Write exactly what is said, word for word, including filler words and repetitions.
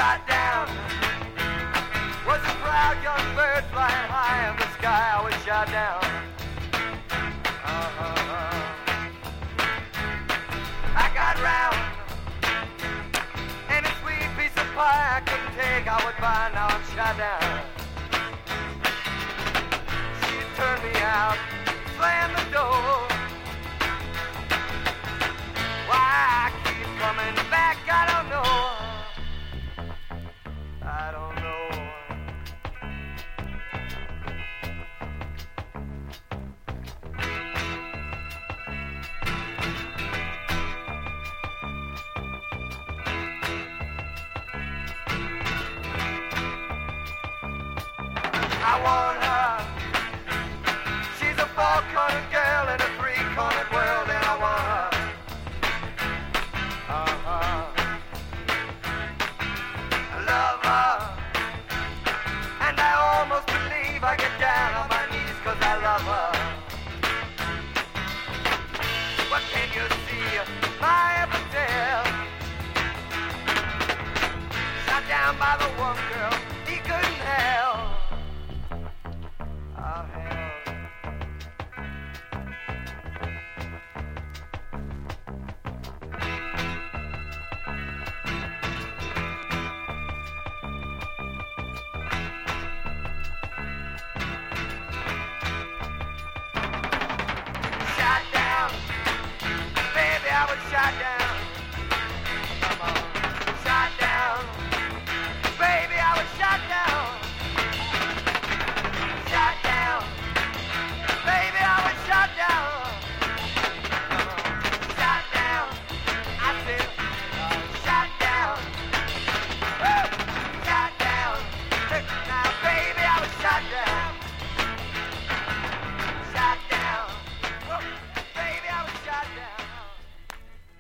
shot down. Was a proud young bird flying high in the sky. I was shot down. Uh-huh. I got round. Any sweet piece of pie I couldn't take, I would buy. Now I'm shot down. She turned me out, slammed the door. Why I keep coming back, I don't know. I don't know. I want her. She's a four-cornered girl in a three-cornered world, and I want her. Uh-huh. I love her. And I almost believe I get down on my knees 'cause I love her. What can you see? My epitaph. Shot down by the one girl